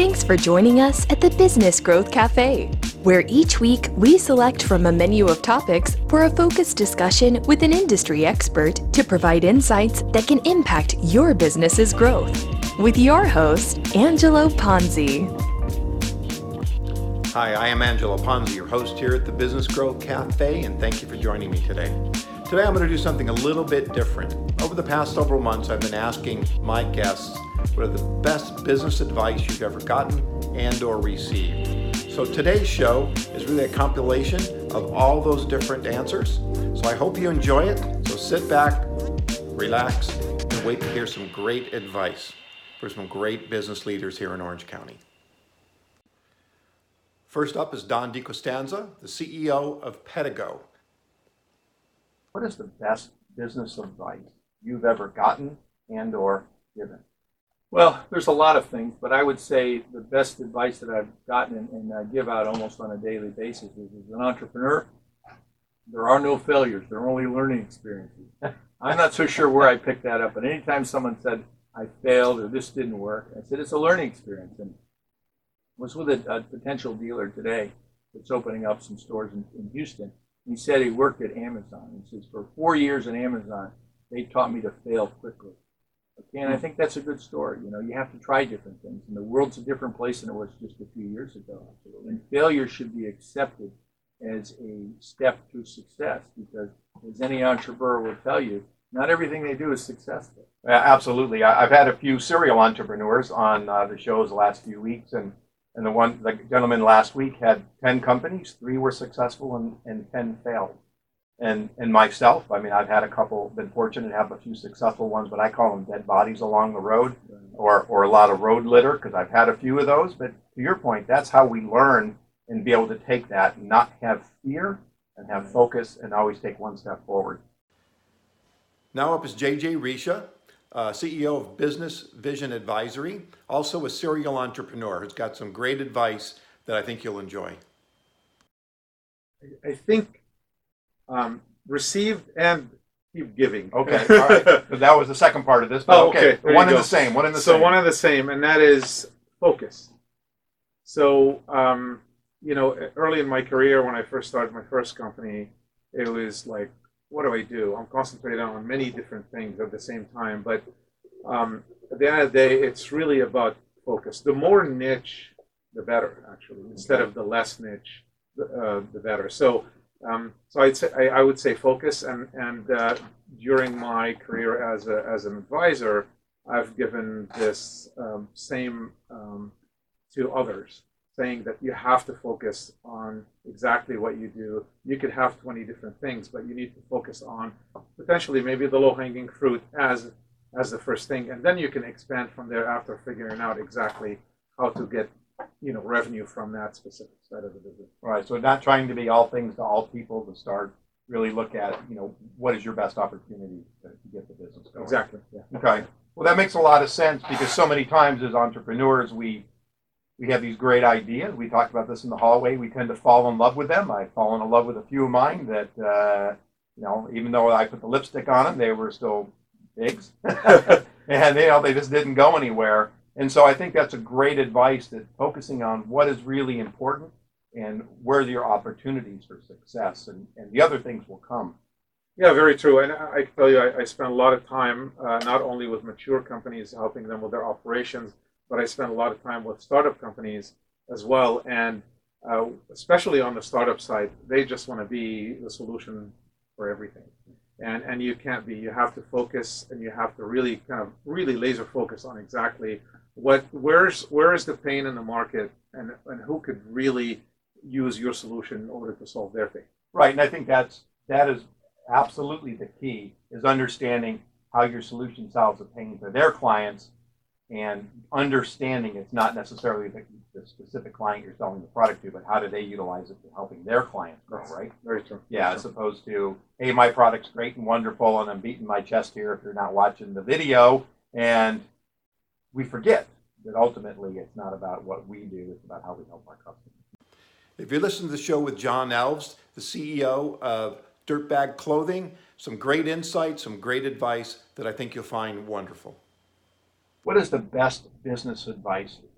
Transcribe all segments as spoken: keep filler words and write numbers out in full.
Thanks for joining us at the Business Growth Cafe, where each week we select from a menu of topics for a focused discussion with an industry expert to provide insights that can impact your business's growth. With your host, Angelo Ponzi. Hi, I am Angelo Ponzi, your host here at the Business Growth Cafe, and thank you for joining me today. Today I'm going to do something a little bit different. Over the past several months, I've been asking my guests what are the best business advice you've ever gotten and or received. So today's show is really a compilation of all those different answers. So I hope you enjoy it. So sit back, relax, and wait to hear some great advice for some great business leaders here in Orange County. First up is Don DiCostanza, the C E O of Pedigo. What is the best business advice you've ever gotten and or given? Well, there's a lot of things, but I would say the best advice that I've gotten and, and I give out almost on a daily basis is, as an entrepreneur, there are no failures. There are only learning experiences. I'm not so sure where I picked that up, but anytime someone said, I failed or this didn't work, I said, it's a learning experience. And I was with a, a potential dealer today that's opening up some stores in, in Houston. He said he worked at Amazon. He says, for four years at Amazon, they taught me to fail quickly. Okay, and I think that's a good story. You know, you have to try different things. And the world's a different place than it was just a few years ago. And failure should be accepted as a step to success, because as any entrepreneur will tell you, not everything they do is successful. Uh, absolutely. I, I've had a few serial entrepreneurs on uh, the shows the last few weeks, and, and the one the gentleman last week had ten companies, three were successful and, and ten failed. And and myself, I mean, I've had a couple, been fortunate to have a few successful ones, but I call them dead bodies along the road, or, or a lot of road litter, because I've had a few of those. But to your point, that's how we learn and be able to take that and not have fear and have focus and always take one step forward. Now up is J J Risha, uh, C E O of Business Vision Advisory, also a serial entrepreneur who's got some great advice that I think you'll enjoy. I think um, received and keep giving. Okay, all right. So that was the second part of this. But Oh, okay, okay. one and the same. One and the so same. one and the same, and that is focus. So, um, you know, early in my career, when I first started my first company, it was like, what do I do? I'm concentrating on many different things at the same time. But um, at the end of the day, it's really about focus. The more niche, the better, actually. Instead Okay. of the less niche, the, uh, the better. So, um, so I'd say I, I would say focus. And and uh, during my career as a as an advisor, I've given this um, same um, to others, saying that you have to focus on exactly what you do. You could have twenty different things, but you need to focus on potentially maybe the low-hanging fruit as as the first thing, and then you can expand from there after figuring out exactly how to get, you know, revenue from that specific side of the business. Right, so not trying to be all things to all people, to start really look at, you know, what is your best opportunity to, to get the business going. Exactly. Yeah. Okay. Well, that makes a lot of sense, because so many times as entrepreneurs, we we have these great ideas. We talked about this in the hallway. We tend to fall in love with them. I've fallen in love with a few of mine that, uh, you know, even though I put the lipstick on them, they were still pigs. And, you know, they just didn't go anywhere. And so I think that's a great advice, that focusing on what is really important and where are your opportunities for success, and, and the other things will come. Yeah, very true. And I I can tell you, I, I spend a lot of time uh, not only with mature companies, helping them with their operations, but I spend a lot of time with startup companies as well. And uh, especially on the startup side, they just want to be the solution for everything. And and you can't be. You have to focus, and you have to really kind of really laser focus on exactly what where's where is the pain in the market, and and who could really use your solution in order to solve their pain. Right, and I think that's that is absolutely the key, is understanding how your solution solves a pain for their clients, and understanding it's not necessarily the, the specific client you're selling the product to, but how do they utilize it for helping their clients grow, right? Very true. Yeah, Very as true. opposed to, hey, my product's great and wonderful, and I'm beating my chest here if you're not watching the video, and we forget that ultimately it's not about what we do, it's about how we help our customers. If you listen to the show with John Alves, the C E O of Dirtbag Clothing, some great insights, some great advice that I think you'll find wonderful. What is the best business advice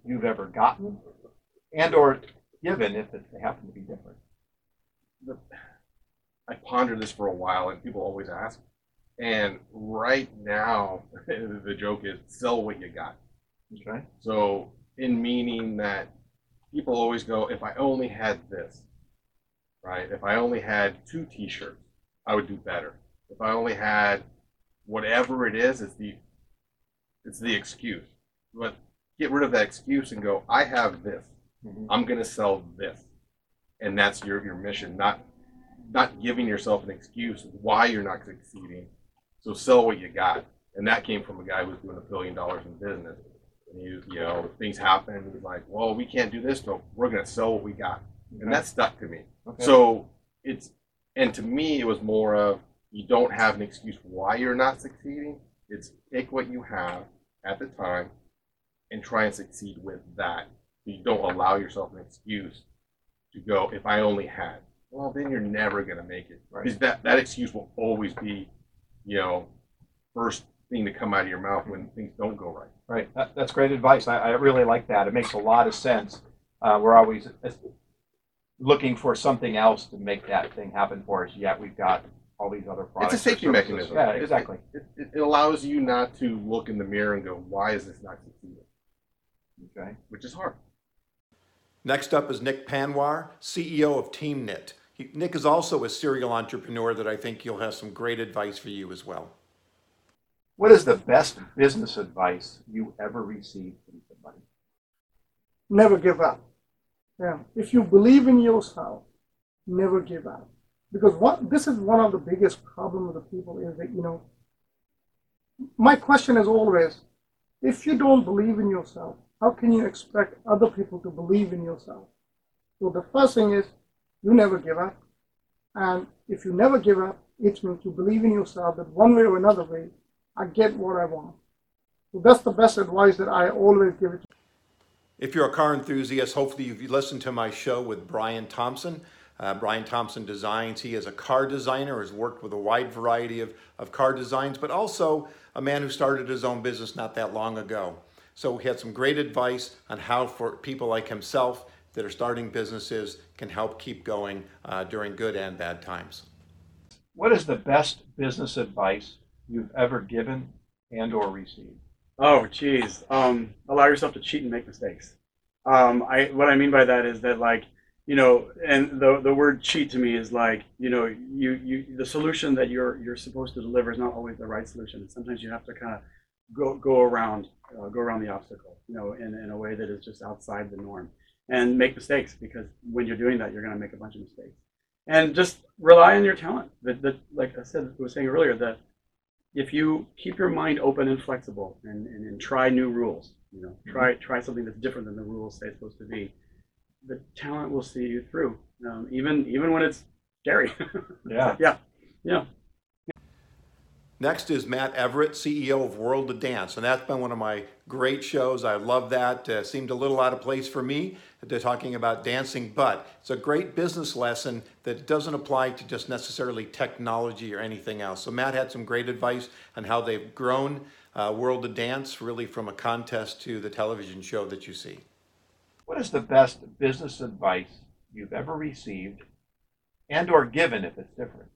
you've ever gotten and or given if it, they happen to be different? The, I pondered this for a while, and people always ask. And right now, the joke is sell what you got. Okay. So, in meaning that people always go, if I only had this, right? If I only had two T-shirts, I would do better. If I only had whatever it is, it's the it's the excuse. But get rid of that excuse and go, I have this. Mm-hmm. I'm going to sell this, and that's your your mission. Not not giving yourself an excuse why you're not succeeding. So sell what you got, and that came from a guy who was doing a billion dollars in business. And he, you know, things happen. He's like, well, we can't do this, but we're going to sell what we got, and that stuck to me. Okay. So it's, and to me, it was more of you don't have an excuse why you're not succeeding. It's take what you have at the time and try and succeed with that. You don't allow yourself an excuse to go, if I only had. Well, then you're never going to make it. Right. Because that, that excuse will always be, you know, first thing to come out of your mouth when things don't go right. Right. That, that's great advice. I, I really like that. It makes a lot of sense. Uh, we're always looking for something else to make that thing happen for us, yet we've got all these other products. It's a safety or services. mechanism. Yeah, exactly. It, it, it allows you not to look in the mirror and go, why is this not succeeding? Okay. Which is hard. Next up is Nick Panwar, C E O of TeamKnit. He, Nick is also a serial entrepreneur that I think he'll have some great advice for you as well. What is the best business advice you ever received from somebody? Never give up. Yeah. If you believe in yourself, never give up. Because what this is one of the biggest problems of the people is that, you know, my question is always, if you don't believe in yourself, how can you expect other people to believe in yourself? So the first thing is, you never give up. And if you never give up, it means you believe in yourself that one way or another way, I get what I want. So that's the best advice that I always give it to. If you're a car enthusiast, hopefully you've listened to my show with Brian Thompson. Uh, Brian Thompson Designs. He is a car designer, has worked with a wide variety of, of car designs, but also a man who started his own business not that long ago. So he had some great advice on how for people like himself that are starting businesses can help keep going uh, during good and bad times. What is the best business advice you've ever given and or received? Oh, geez. Um, allow yourself to cheat and make mistakes. Um, I what I mean by that is that, like, you know, and the the word cheat to me is like, you know, you you the solution that you're you're supposed to deliver is not always the right solution. Sometimes you have to kind of go go around uh, go around the obstacle, you know, in in a way that is just outside the norm, and make mistakes, because when you're doing that, you're going to make a bunch of mistakes. And just rely on your talent. That that like I said, I was saying earlier, that if you keep your mind open and flexible and, and, and try new rules, you know, try try something that's different than the rules say it's supposed to be, the talent will see you through, um, even even when it's scary. Yeah. yeah, yeah. Next is Matt Everett, C E O of World of Dance, and that's been one of my great shows. I love that. Uh, seemed a little out of place for me. They're talking about dancing, but it's a great business lesson that doesn't apply to just necessarily technology or anything else. So Matt had some great advice on how they've grown uh, World of Dance, really from a contest to the television show that you see. What is the best business advice you've ever received and or given if it's different?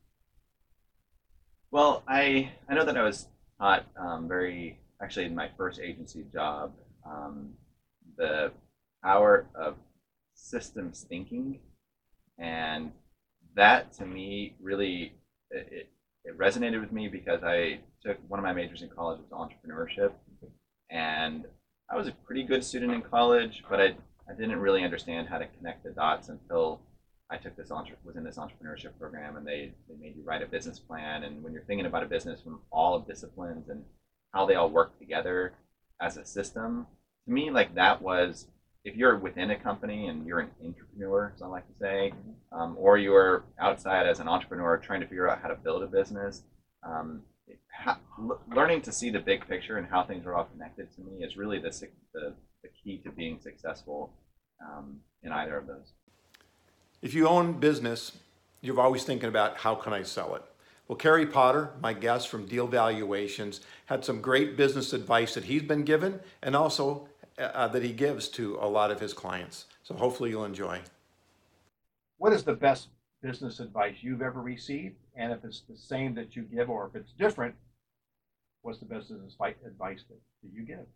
Well, I, I know that I was taught um, very, actually in my first agency job, um, the power of systems thinking. And that to me really, it, it resonated with me because I took, one of my majors in college was entrepreneurship. And I was a pretty good student in college, but I, I didn't really understand how to connect the dots until I took this entre- was in this entrepreneurship program, and they, they made you write a business plan. And when you're thinking about a business from all of disciplines and how they all work together as a system, to me, like that was, if you're within a company and you're an entrepreneur, as I like to say, um, or you're outside as an entrepreneur trying to figure out how to build a business, um, it, ha- l- learning to see the big picture and how things are all connected to me is really the the, the key to being successful um, in either of those. If you own business, you're always thinking about how can I sell it? Well, Kerry Potter, my guest from Deal Valuations, had some great business advice that he's been given and also uh, that he gives to a lot of his clients. So hopefully you'll enjoy. What is the best business advice you've ever received? And if it's the same that you give, or if it's different, what's the best business advice that, that you give?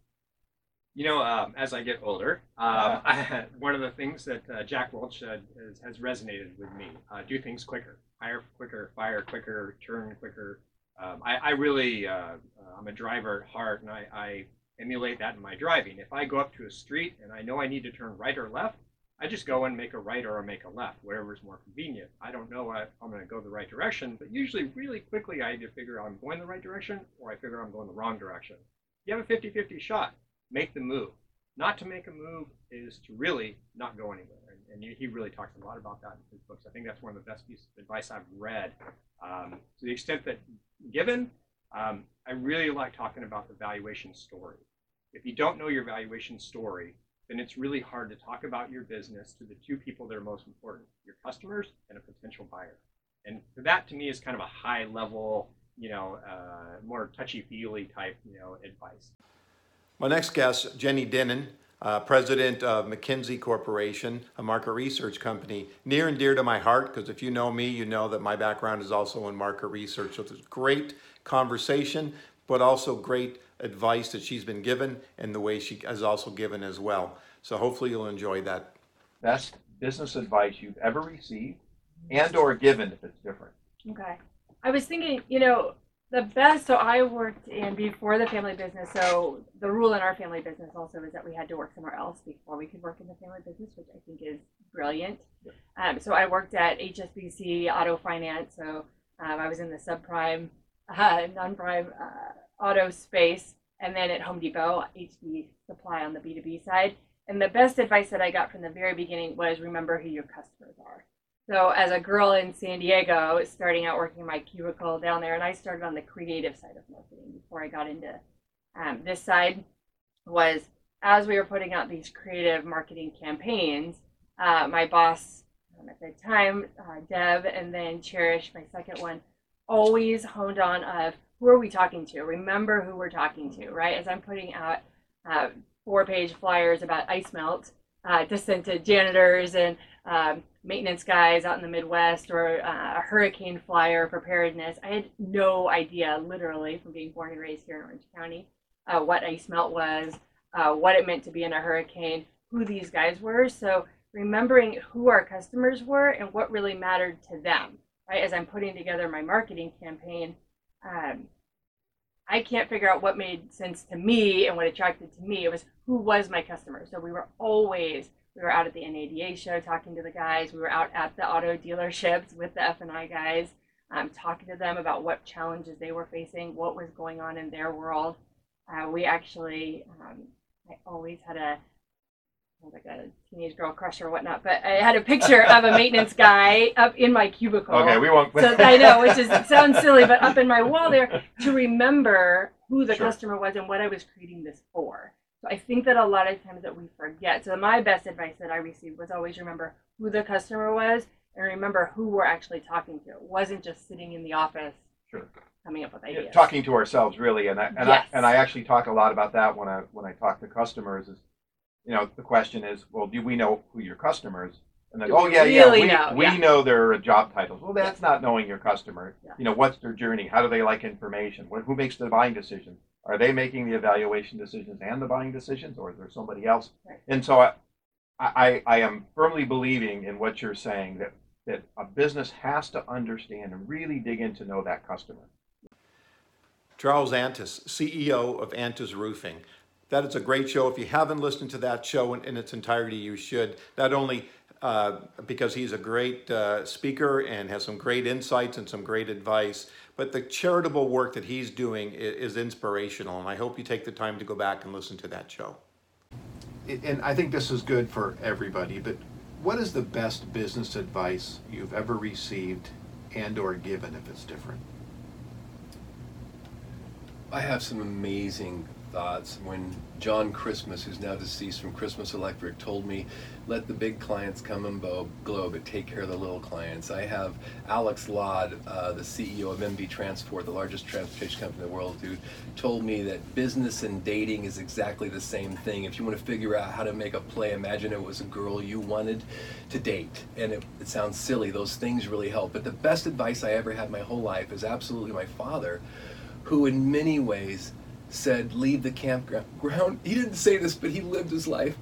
You know, um, as I get older, um, I, one of the things that uh, Jack Welch said is, has resonated with me. Uh, do things quicker, hire quicker, fire quicker, turn quicker. Um, I, I really, uh, uh, I'm a driver at heart, and I, I emulate that in my driving. If I go up to a street and I know I need to turn right or left, I just go and make a right or make a left, whatever is more convenient. I don't know if I'm going to go the right direction, but usually really quickly I either figure I'm going the right direction or I figure I'm going the wrong direction. You have a fifty fifty shot. Make the move. Not to make a move is to really not go anywhere. And, and he really talks a lot about that in his books. I think that's one of the best pieces of advice I've read. Um, to the extent that given, um, I really like talking about the valuation story. If you don't know your valuation story, then it's really hard to talk about your business to the two people that are most important, your customers and a potential buyer. And that to me is kind of a high level, you know, uh, more touchy-feely type, you know, advice. My next guest, Jenny Dinnan, uh, president of McKinsey Corporation, a market research company, near and dear to my heart, because if you know me, you know that my background is also in market research. So there's great conversation, but also great advice that she's been given and the way she has also given as well. So hopefully you'll enjoy that. Best business advice you've ever received and or given if it's different. Okay. I was thinking, you know, the best, so I worked in before the family business, so the rule in our family business also is that we had to work somewhere else before we could work in the family business, which I think is brilliant. Um, so I worked at H S B C Auto Finance, so um, I was in the subprime, uh, non-prime uh, auto space, and then at Home Depot, H D Supply on the B two B side. And the best advice that I got from the very beginning was remember who your customers are. So as a girl in San Diego, starting out working in my cubicle down there, and I started on the creative side of marketing before I got into um, this side, was as we were putting out these creative marketing campaigns, uh, my boss um, at the time, uh, Deb, and then Cherish, my second one, always honed on of who are we talking to? Remember who we're talking to, right? As I'm putting out uh, four-page flyers about ice melt uh, to send to janitors and um, maintenance guys out in the Midwest, or uh, a hurricane flyer preparedness. I had no idea, literally, from being born and raised here in Orange County, uh, what ice melt was, uh, what it meant to be in a hurricane, who these guys were. So remembering who our customers were and what really mattered to them, right? As I'm putting together my marketing campaign, um, I can't figure out what made sense to me and what attracted to me. It was who was my customer. So we were always We were out at the N A D A show talking to the guys. We were out at the auto dealerships with the F and I guys, um, talking to them about what challenges they were facing, what was going on in their world. Uh, we actually, um, I always had a, like a teenage girl crush or whatnot, but I had a picture of a maintenance guy up in my cubicle. Okay, we won't. So I know, which is it sounds silly, but up in my wall there to remember who the Sure. customer was and what I was creating this for. So I think that a lot of times that we forget. So my best advice that I received was always remember who the customer was and remember who we're actually talking to. It wasn't just sitting in the office Sure. coming up with Yeah, ideas. talking to ourselves, really, and I and Yes. I and I actually talk a lot about that when I when I talk to customers. Is, you know, the question is, well, do we know who your customers? And they Do go, oh we yeah, really yeah, know? we, Yeah. we know their job titles. Well, that's not knowing your customer. Yeah. You know, what's their journey? How do they like information? What, who makes the buying decision? Are they making the evaluation decisions and the buying decisions, or is there somebody else? Right. And so I, I, I am firmly believing in what you're saying, that, that a business has to understand and really dig in to know that customer. Charles Antis, C E O of Antis Roofing. That is a great show. If you haven't listened to that show in, in its entirety, you should. Not only uh, because he's a great uh, speaker and has some great insights and some great advice, but the charitable work that he's doing is, is inspirational. And I hope you take the time to go back and listen to that show. And I think this is good for everybody, but what is the best business advice you've ever received and or given if it's different? I have some amazing thoughts when John Christmas, who's now deceased from Christmas Electric, told me, let the big clients come and bo- glow, but take care of the little clients. I have Alex Ladd, uh, the C E O of M V Transport, the largest transportation company in the world, who told me that business and dating is exactly the same thing. If you want to figure out how to make a play, imagine it was a girl you wanted to date. And it, it sounds silly, those things really help. But the best advice I ever had my whole life is absolutely my father, who in many ways said, leave the campground. He didn't say this, but he lived his life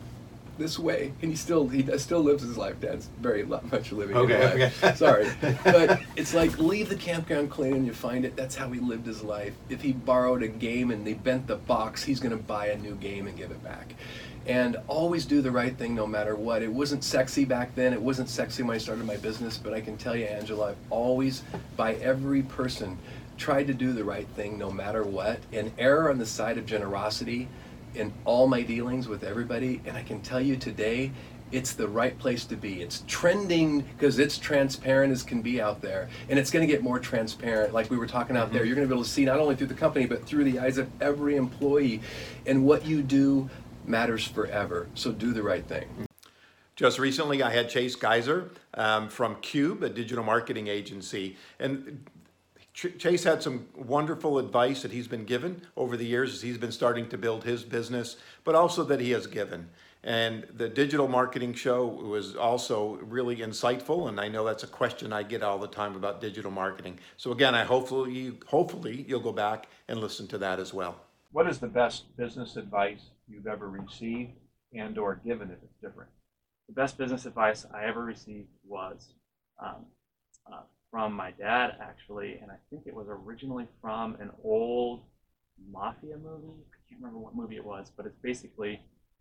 this way, and he still he still lives his life. Dad's very much living Okay, his life. okay. Sorry, but it's like, leave the campground clean and you find it. That's how he lived his life. If he borrowed a game and they bent the box, he's going to buy a new game and give it back. And always do the right thing no matter what. It wasn't sexy back then. It wasn't sexy when I started my business, but I can tell you, Angela, I've always, by every person, tried to do the right thing no matter what, and err on the side of generosity in all my dealings with everybody. And I can tell you today, it's the right place to be. It's trending because it's transparent as can be out there, and it's going to get more transparent. Like we were talking out mm-hmm. there, you're going to be able to see not only through the company, but through the eyes of every employee. And what you do matters forever. So do the right thing. Just recently, I had Chase Geiser um, from Cube, a digital marketing agency, and Chase had some wonderful advice that he's been given over the years as he's been starting to build his business, but also that he has given. And the digital marketing show was also really insightful, and I know that's a question I get all the time about digital marketing. So again, I hopefully, hopefully you'll go back and listen to that as well. What is the best business advice you've ever received and or given if it's different? The best business advice I ever received was um, uh, from my dad, actually, and I think it was originally from an old mafia movie. I can't remember what movie it was, but it's basically,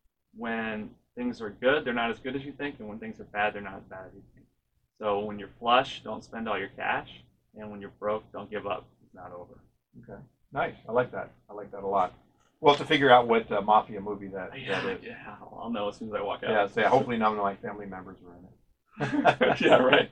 when things are good, they're not as good as you think, and when things are bad, they're not as bad as you think. So when you're flush, don't spend all your cash, and when you're broke, don't give up. It's not over. Okay, nice. I like that. I like that a lot. We'll have to figure out what uh, mafia movie that, yeah, that is. Yeah, I'll know as soon as I walk out. Yeah, so hopefully none of my family members were in it. Yeah, right.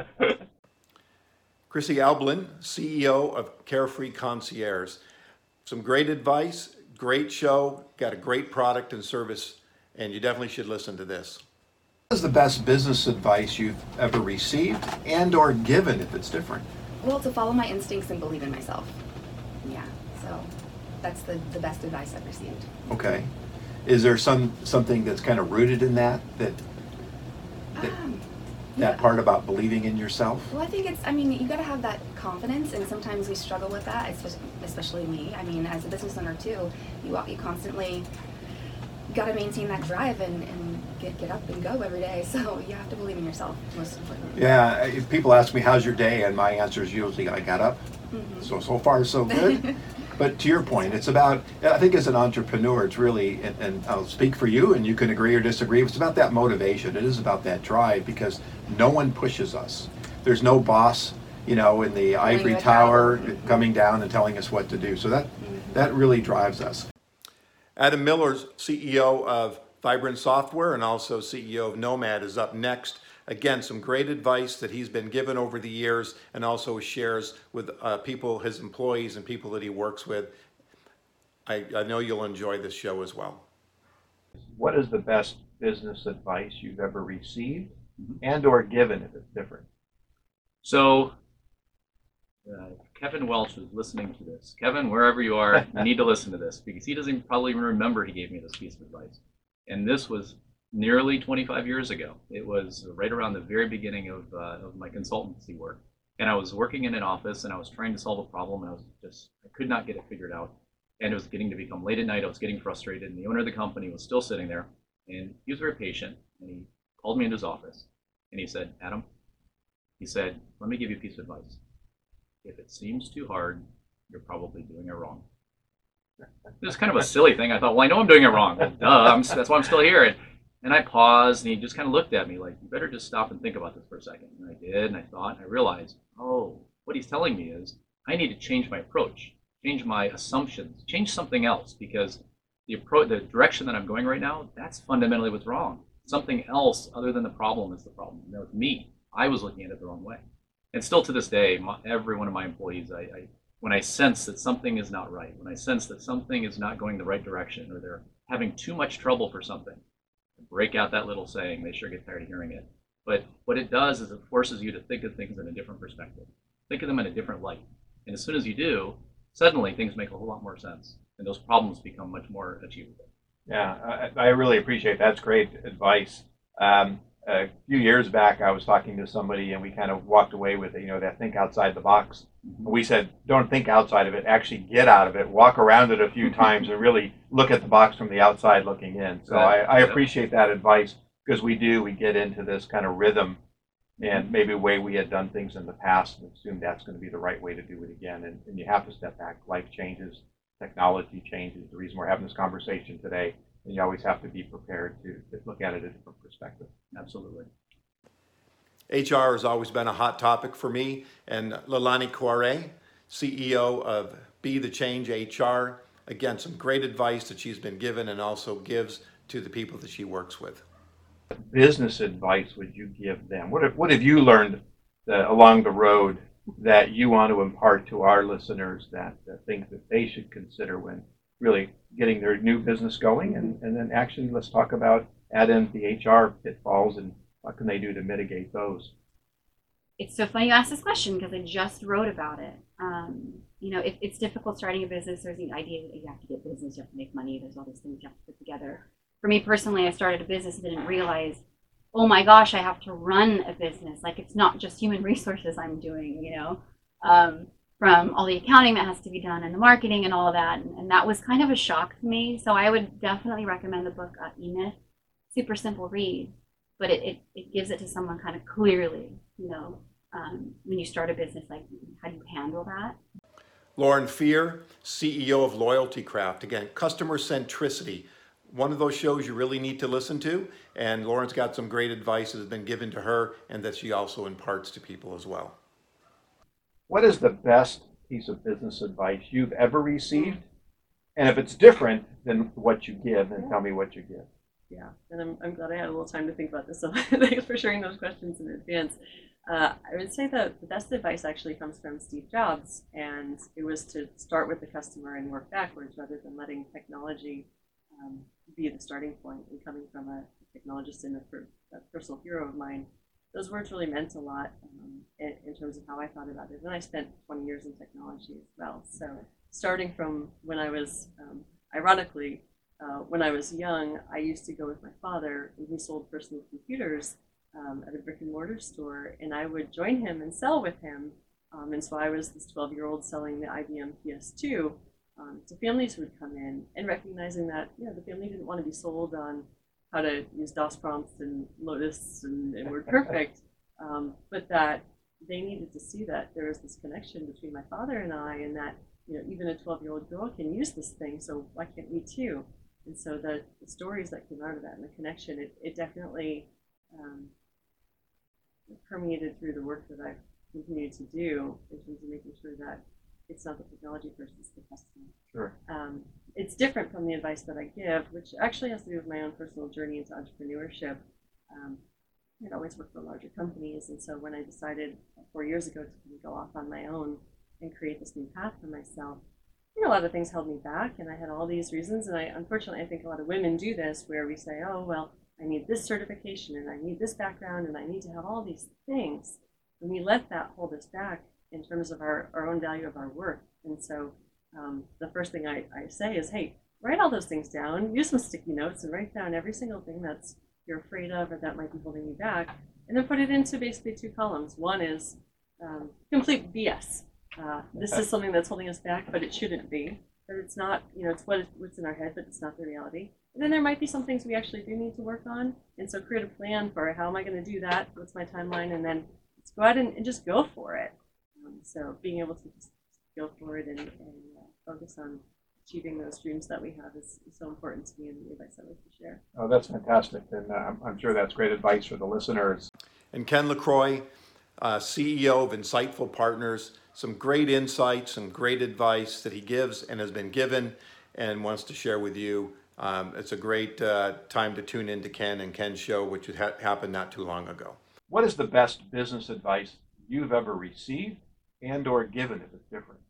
Chrissy Alblin, C E O of Carefree Concierge. Some great advice, great show, got a great product and service, and you definitely should listen to this. What is the best business advice you've ever received and or given if it's different? Well, to follow my instincts and believe in myself. Yeah, so that's the, the best advice I've received. Okay. Is there some something that's kind of rooted in that, that, that Um, that yeah. part about believing in yourself? Well, I think it's, I mean, you got to have that confidence, and sometimes we struggle with that, especially, especially me. I mean, as a business owner too, you, you constantly got to maintain that drive and, and get, get up and go every day. So you have to believe in yourself, most importantly. Yeah, if people ask me, how's your day? And my answer is usually, I got up. Mm-hmm. So, so far, so good. But to your point, it's about, I think as an entrepreneur, it's really, and, and I'll speak for you, and you can agree or disagree, it's about that motivation. It is about that drive, because no one pushes us. There's no boss, you know, in the ivory tower coming down and telling us what to do. So that, mm-hmm. that really drives us. Adam Miller's C E O of Vibrant Software and also C E O of Nomad is up next. Again, some great advice that he's been given over the years and also shares with uh, people, his employees and people that he works with. I, I know you'll enjoy this show as well. What is the best business advice you've ever received and or given if it's different? So, uh, Kevin Welch is listening to this. Kevin, wherever you are, you need to listen to this, because he doesn't probably even remember he gave me this piece of advice. And this was nearly twenty-five years ago. It was right around the very beginning of, uh, of my consultancy work. And I was working in an office and I was trying to solve a problem, and I was just, I could not get it figured out. And it was getting to become late at night. I was getting frustrated, and the owner of the company was still sitting there, and he was very patient, and he called me into his office and he said, Adam, he said, let me give you a piece of advice. If it seems too hard, you're probably doing it wrong. It was kind of a silly thing. I thought, well, I know I'm doing it wrong. Duh, I'm, that's why I'm still here. And, and I paused, and he just kind of looked at me like, you better just stop and think about this for a second. And I did, and I thought, and I realized, oh, what he's telling me is I need to change my approach, change my assumptions, change something else, because the approach, the direction that I'm going right now, that's fundamentally what's wrong. Something else other than the problem is the problem. And that was me. I was looking at it the wrong way. And still to this day, my, every one of my employees, I, I when I sense that something is not right, when I sense that something is not going the right direction, or they're having too much trouble for something, break out that little saying. They sure get tired of hearing it. But what it does is it forces you to think of things in a different perspective, think of them in a different light. And as soon as you do, suddenly things make a whole lot more sense, and those problems become much more achievable. Yeah, I, I really appreciate that. That's great advice. Um, a few years back, I was talking to somebody, and we kind of walked away with it, you know, that think outside the box. Mm-hmm. We said, don't think outside of it, actually get out of it, walk around it a few times, and really look at the box from the outside looking in. So right. I, I appreciate that advice, because we do, we get into this kind of rhythm and maybe a way we had done things in the past and assume that's going to be the right way to do it again. And, and you have to step back. Life changes, technology changes. The reason we're having this conversation today, and you always have to be prepared to, to look at it in a different perspective. Absolutely. H R has always been a hot topic for me, and Leilani Kouare, C E O of Be the Change H R, again, some great advice that she's been given and also gives to the people that she works with. What business advice would you give them? What have, what have you learned uh, along the road that you want to impart to our listeners, that uh, things that they should consider when really getting their new business going? And, and then actually, let's talk about add in the H R pitfalls and what can they do to mitigate those? It's so funny you asked this question, because I just wrote about it. Um, you know, it, it's difficult starting a business. There's the idea that you have to get business, you have to make money, there's all these things you have to put together. For me personally, I started a business and didn't realize, oh my gosh, I have to run a business. Like, it's not just human resources I'm doing, you know, um, from all the accounting that has to be done and the marketing and all of that. And, and that was kind of a shock to me. So I would definitely recommend the book uh, E-Myth. Super simple read, but it, it, it gives it to someone kind of clearly, you know, um, when you start a business, like, how do you handle that? Lauren Fear, C E O of Loyalty Craft. Again, customer centricity. One of those shows you really need to listen to, and Lauren's got some great advice that has been given to her and that she also imparts to people as well. What is the best piece of business advice you've ever received? And if it's different than what you give, then tell me what you give. Yeah, and I'm, I'm glad I had a little time to think about this, so thanks for sharing those questions in advance. Uh, I would say that the best advice actually comes from Steve Jobs, and it was to start with the customer and work backwards rather than letting technology um, be the starting point. And coming from a technologist and a, per, a personal hero of mine, those words really meant a lot um, in, in terms of how I thought about it. And I spent twenty years in technology as well. So starting from when I was, um, ironically, uh, when I was young, I used to go with my father, and he sold personal computers um, at a brick and mortar store, and I would join him and sell with him. Um, and so I was this twelve-year-old selling the I B M P S two. Um, to families who would come in, and recognizing that, you know, the family didn't want to be sold on how to use DOS prompts and Lotus and, and WordPerfect, um, but that they needed to see that there was this connection between my father and I, and that, you know, even a twelve-year-old girl can use this thing, so why can't we too? And so the, the stories that came out of that and the connection, it, it definitely um, permeated through the work that I've continued to do in terms of making sure that it's not the technology first, it's the customer. Sure. Um, it's different from the advice that I give, which actually has to do with my own personal journey into entrepreneurship. Um, I'd always worked for larger companies, and so when I decided four years ago to go off on my own and create this new path for myself, you know, a lot of things held me back, and I had all these reasons. And I, unfortunately, I think a lot of women do this, where we say, "Oh, well, I need this certification, and I need this background, and I need to have all these things," and we let that hold us back in terms of our, our own value of our work. And so um, the first thing I, I say is, hey, write all those things down, use some sticky notes and write down every single thing that's you're afraid of or that might be holding you back, and then put it into basically two columns. One is um, complete B S. Uh, this is something that's holding us back, but it shouldn't be. But it's not, you know, it's what, what's in our head, but it's not the reality. And then there might be some things we actually do need to work on. And so create a plan for how am I going to do that? What's my timeline? And then let's go out and, and just go for it. Um, so being able to just go for it and, and uh, focus on achieving those dreams that we have is, is so important to me, and the advice I like to share. Oh, that's fantastic. And uh, I'm, I'm sure that's great advice for the listeners. And Ken LaCroix, uh, C E O of Insightful Partners, some great insights, some great advice that he gives and has been given and wants to share with you. Um, it's a great uh, time to tune into Ken and Ken's show, which ha- happened not too long ago. What is the best business advice you've ever received and or given if it's different?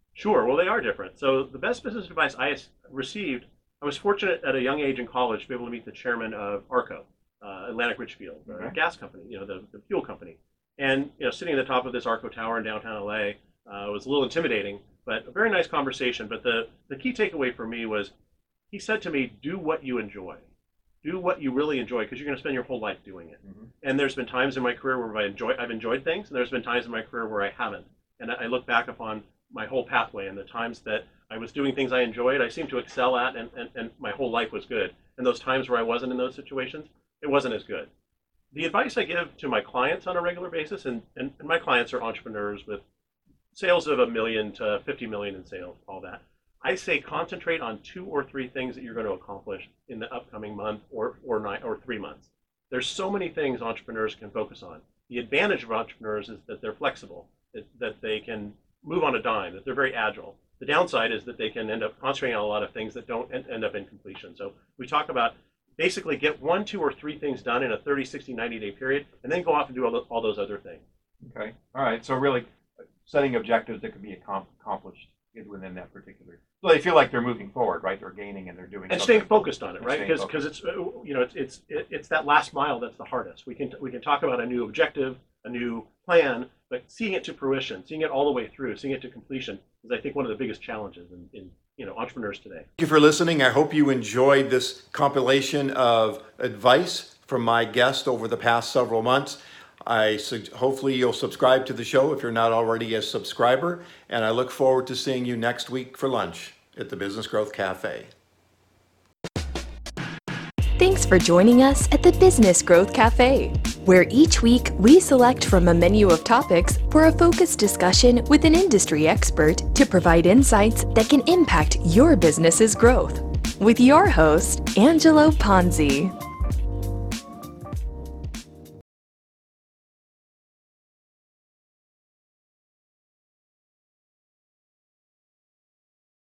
Sure. Well, they are different. So the best business advice I received, I was fortunate at a young age in college to be able to meet the chairman of ARCO, uh, Atlantic Richfield, the Okay. gas company, you know, the, the fuel company. And, you know, sitting at the top of this ARCO tower in downtown L A uh, was a little intimidating, but a very nice conversation. But the, the key takeaway for me was he said to me, do what you enjoy. Do what you really enjoy, because you're going to spend your whole life doing it. Mm-hmm. And there's been times in my career where I enjoy, I've enjoyed things, and there's been times in my career where I haven't. And I look back upon my whole pathway and the times that I was doing things I enjoyed, I seemed to excel at, and, and, and my whole life was good. And those times where I wasn't in those situations, it wasn't as good. The advice I give to my clients on a regular basis, and, and, and my clients are entrepreneurs with sales of a million to fifty million in sales, all that. I say concentrate on two or three things that you're going to accomplish in the upcoming month or, or, nine, or three months. There's so many things entrepreneurs can focus on. The advantage of entrepreneurs is that they're flexible, that, that they can move on a dime, that they're very agile. The downside is that they can end up concentrating on a lot of things that don't end up in completion. So we talk about basically get one, two, or three things done in a thirty, sixty, ninety day period, and then go off and do all, the, all those other things. Okay. All right. So really setting objectives that can be accomplished within that particular. So they feel like they're moving forward, right? They're gaining and they're doing. And something. staying focused on it, And right? staying Because because it's uh, you know it's it's it's that last mile that's the hardest. We can we can talk about a new objective, a new plan, but seeing it to fruition, seeing it all the way through, seeing it to completion is, I think, one of the biggest challenges in, in you know entrepreneurs today. Thank you for listening. I hope you enjoyed this compilation of advice from my guest over the past several months. I su- hopefully you'll subscribe to the show if you're not already a subscriber, and I look forward to seeing you next week for lunch at the Business Growth Cafe. Thanks for joining us at the Business Growth Cafe, where each week we select from a menu of topics for a focused discussion with an industry expert to provide insights that can impact your business's growth. With your host, Angelo Ponzi.